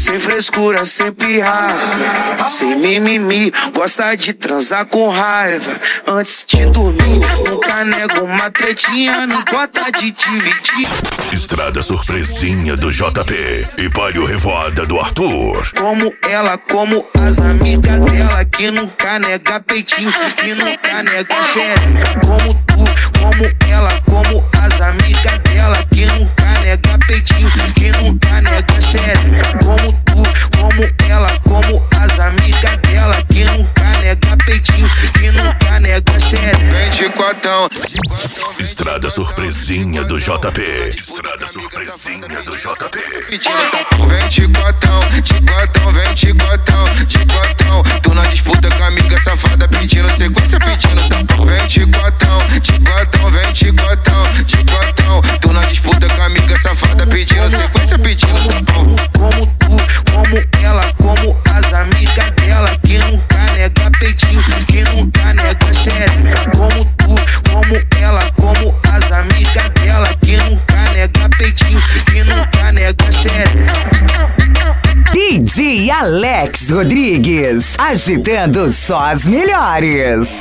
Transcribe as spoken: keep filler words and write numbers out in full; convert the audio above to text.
sem frescura, sem pirraça, sem mimimi, gosta de transar com raiva. Antes de dormir, nunca nego uma tretinha, não gosta de dividir. Estrada surpresinha do J P e palio revoada do Arthur. Como ela, como as amigas dela, que nunca nega peitinho, que nunca nega xereca. Como tu, como ela, como as amigas dela, que nunca nega peitinho, que nunca nega xereca. Como tu, como ela, como as amigas dela, que nunca nega peitinho, que nunca nega xereca. Vem quatão. Estrada surpresinha do J P. Estrada surpresinha do J P. Vem de quatão, de quatão, vem de quatão, de quatão. Tu na disputa com a amiga safada pedindo sequência, pedindo tapão. Vem de quatão, de quatão, vem de quatão, de quatão. Tu na disputa com a amiga safada pedindo sequência, pedindo tapão. Como tu, como ela, como as amigas dela, que nunca nega peitinho, que nunca nega xereca. Como tu, como ela, como as amigas dela, que nunca nega peitinho, que nunca nega xereca. D J Alex Rodrigues, agitando só as melhores.